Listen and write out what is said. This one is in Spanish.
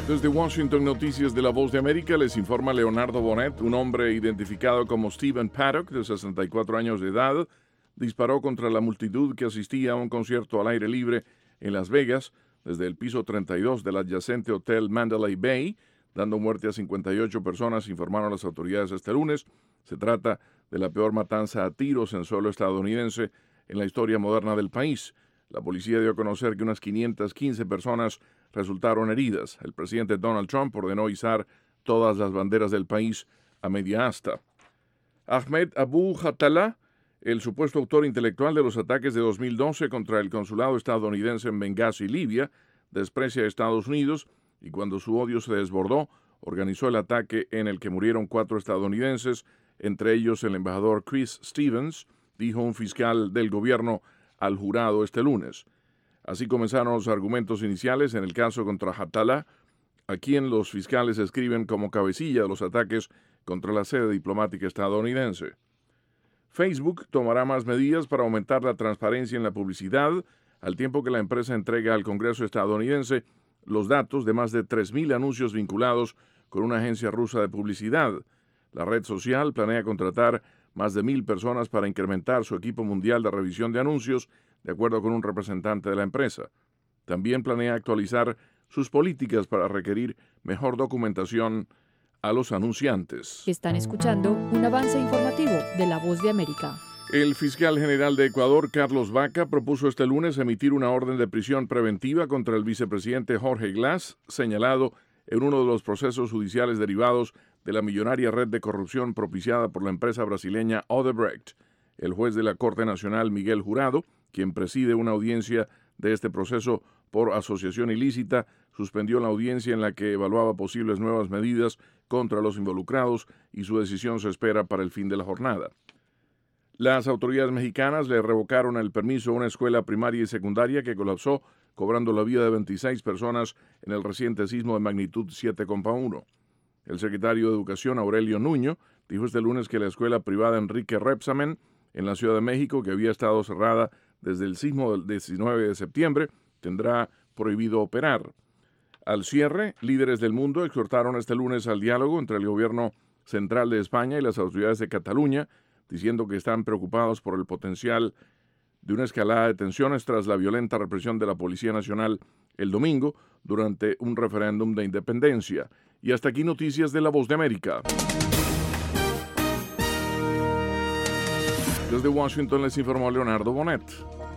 Desde Washington, Noticias de La Voz de América, les informa Leonardo Bonet. Un hombre identificado como Stephen Paddock, de 64 años de edad, disparó contra la multitud que asistía a un concierto al aire libre en Las Vegas, desde el piso 32 del adyacente Hotel Mandalay Bay, dando muerte a 58 personas, informaron las autoridades este lunes. Se trata de la peor matanza a tiros en suelo estadounidense en la historia moderna del país. La policía dio a conocer que unas 515 personas resultaron heridas. El presidente Donald Trump ordenó izar todas las banderas del país a media asta. Ahmed Abu Khatallah, el supuesto autor intelectual de los ataques de 2012 contra el consulado estadounidense en Benghazi, Libia, desprecia a Estados Unidos y cuando su odio se desbordó, organizó el ataque en el que murieron 4 estadounidenses, entre ellos el embajador Chris Stevens, dijo un fiscal del gobierno al jurado este lunes. Así comenzaron los argumentos iniciales en el caso contra Khatallah, a quien los fiscales escriben como cabecilla de los ataques contra la sede diplomática estadounidense. Facebook tomará más medidas para aumentar la transparencia en la publicidad, al tiempo que la empresa entrega al Congreso estadounidense los datos de más de 3,000 anuncios vinculados con una agencia rusa de publicidad. La red social planea contratar más de 1,000 personas para incrementar su equipo mundial de revisión de anuncios, de acuerdo con un representante de la empresa. También planea actualizar sus políticas para requerir mejor documentación a los anunciantes. Están escuchando un avance informativo de La Voz de América. El fiscal general de Ecuador, Carlos Vaca, propuso este lunes emitir una orden de prisión preventiva contra el vicepresidente Jorge Glass, señalado en uno de los procesos judiciales derivados de la millonaria red de corrupción propiciada por la empresa brasileña Odebrecht. El juez de la Corte Nacional, Miguel Jurado, quien preside una audiencia de este proceso por asociación ilícita, suspendió la audiencia en la que evaluaba posibles nuevas medidas contra los involucrados y su decisión se espera para el fin de la jornada. Las autoridades mexicanas le revocaron el permiso a una escuela primaria y secundaria que colapsó, cobrando la vida de 26 personas en el reciente sismo de magnitud 7,1. El secretario de Educación, Aurelio Nuño, dijo este lunes que la escuela privada Enrique Repsamen, en la Ciudad de México, que había estado cerrada desde el sismo del 19 de septiembre, tendrá prohibido operar. Al cierre, líderes del mundo exhortaron este lunes al diálogo entre el gobierno central de España y las autoridades de Cataluña, diciendo que están preocupados por el potencial de una escalada de tensiones tras la violenta represión de la Policía Nacional el domingo durante un referéndum de independencia. Y hasta aquí Noticias de La Voz de América. Desde Washington les informó Leonardo Bonet.